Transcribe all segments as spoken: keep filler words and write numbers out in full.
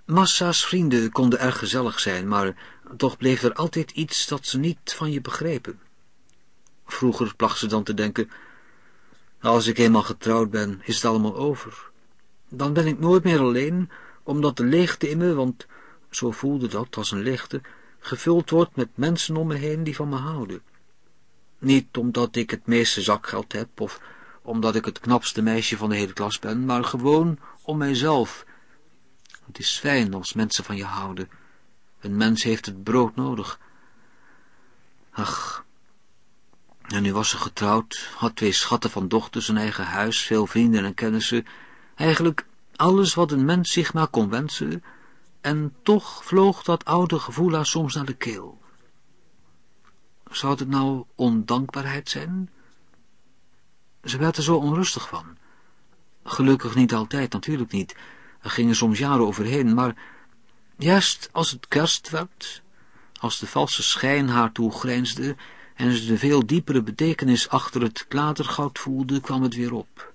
Massa's vrienden konden erg gezellig zijn, maar toch bleef er altijd iets dat ze niet van je begrepen. Vroeger placht ze dan te denken, als ik eenmaal getrouwd ben, is het allemaal over. Dan ben ik nooit meer alleen, omdat de leegte in me, want zo voelde dat als een leegte, gevuld wordt met mensen om me heen die van me houden. Niet omdat ik het meeste zakgeld heb, of omdat ik het knapste meisje van de hele klas ben, maar gewoon om mijzelf. Het is fijn als mensen van je houden. Een mens heeft het brood nodig. Ach, en nu was ze getrouwd, had twee schatten van dochters, een eigen huis, veel vrienden en kennissen, eigenlijk alles wat een mens zich maar kon wensen, en toch vloog dat oude gevoel haar soms naar de keel. Zou het nou ondankbaarheid zijn? Ze werd er zo onrustig van. Gelukkig niet altijd, natuurlijk niet. Er gingen soms jaren overheen, maar juist als het kerst werd, als de valse schijn haar toegrijnsde en ze de veel diepere betekenis achter het klatergoud voelde, kwam het weer op.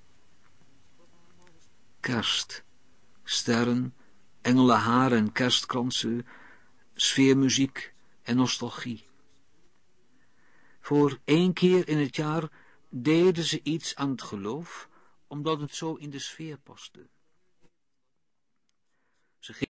Kerst, sterren, engelenhaar en kerstkransen, sfeermuziek en nostalgie. Voor één keer in het jaar deden ze iets aan het geloof, omdat het zo in de sfeer paste.